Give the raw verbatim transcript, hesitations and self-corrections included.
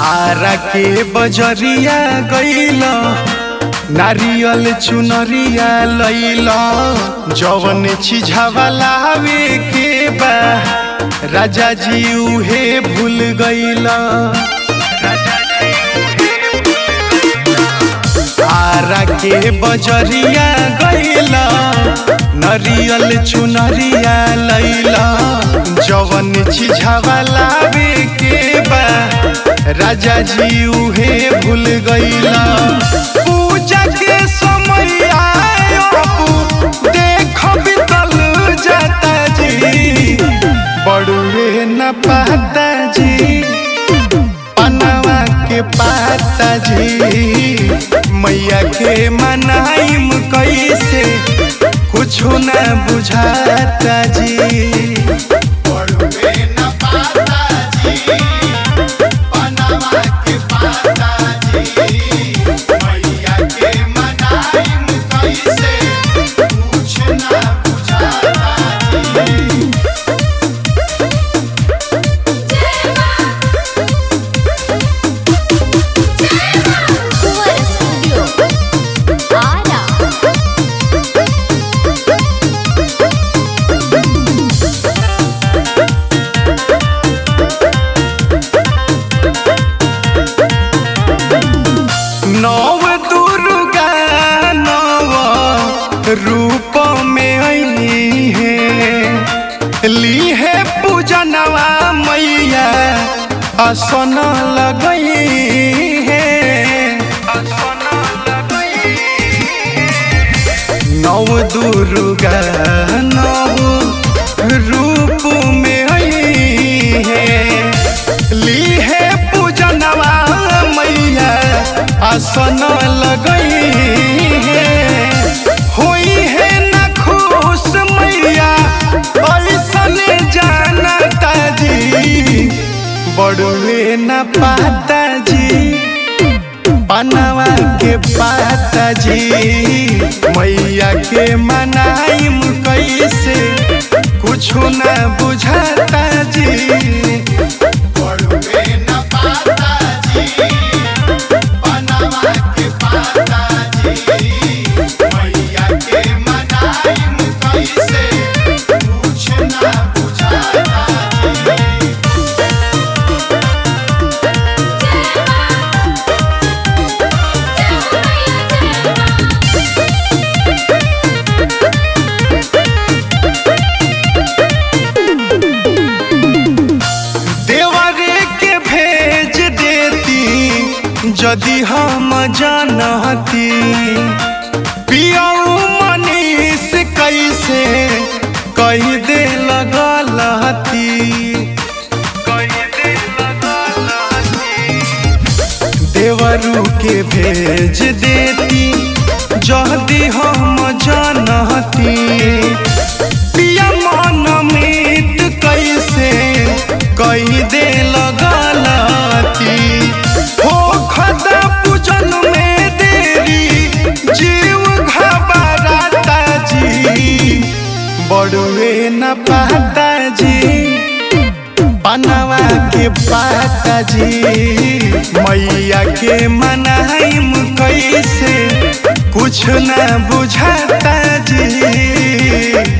आरा के बजरिया गईला नारियल चुनरिया लैला जवन चीझावा लावे के बा राजा जी उहे भूल गईला। आरा के बजरिया गईला नारियल चुनरिया लैला जवन चीझावा लावे के बा राजा जी उहे भूल गईला। पूजा के समय आयो देख बितल जाता जी बड़ुए न पाता जी पनवा के पाता जी मैया के मनाइम कैसे कुछो न बुझाता जी। नव दुर्गा नव रूप में आई है ली है पूजनवा मैया आसन लगई है। नव दुर्गा नव रूप में आई है ली है पूजनवा मैया आसन लगई है होई है न खुश मैया ऐसन जानता जी बड़ुए न पाता जी पनवा के पाता जी मैया के मनाइम कैसे कुछो न बुझाता जी। यदि हम जानती पियाऊ मनीष कैसे कह दे लगलती देवरू के भेज देती यदि हम जानती पिया मन मीत कैसे कह दे लगलती खदा पूजन में देरी जीव घबराता जी बड़ुए न पाता जी पनवा के पाता जी मैया के मनाइम कैसे कुछ न बुझाता जी।